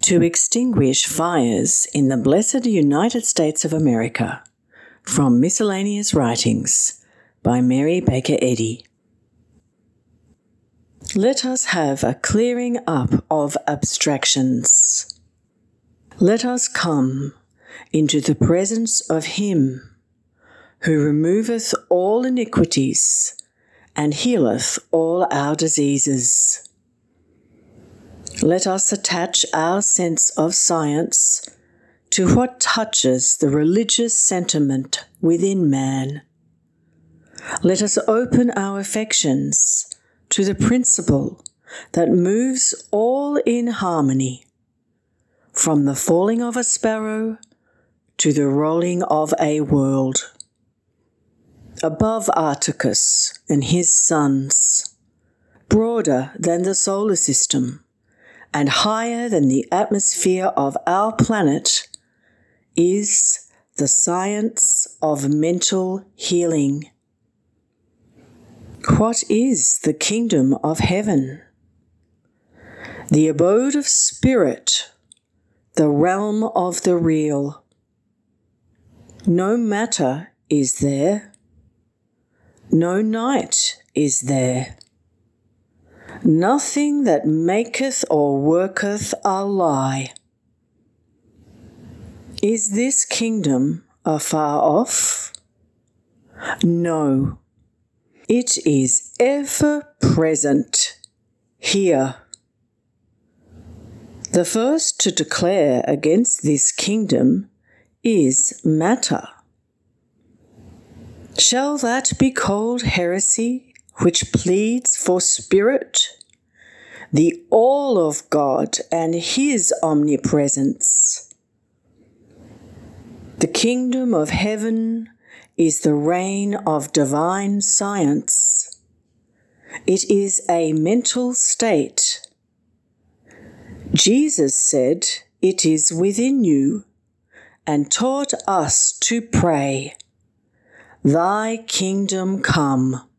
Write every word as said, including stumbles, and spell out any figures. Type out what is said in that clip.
To extinguish fires in the blessed United States of America, from Miscellaneous Writings by Mary Baker Eddy. Let us have a clearing up of abstractions. Let us come into the presence of Him who removeth all iniquities and healeth all our diseases. Let us attach our sense of science to what touches the religious sentiment within man. Let us open our affections to the principle that moves all in harmony, from the falling of a sparrow to the rolling of a world. Above Arcturus and his sons, broader than the solar system, and higher than the atmosphere of our planet, is the science of mental healing. What is the kingdom of heaven? The abode of spirit, the realm of the real. No matter is there, no night is there. Nothing that maketh or worketh a lie. Is this kingdom afar off? No, it is ever present here. The first to declare against this kingdom is matter. Shall that be called heresy, which pleads for spirit, the all of God and His omnipresence? The kingdom of heaven is the reign of divine science. It is a mental state. Jesus said it is within you and taught us to pray, "Thy kingdom come."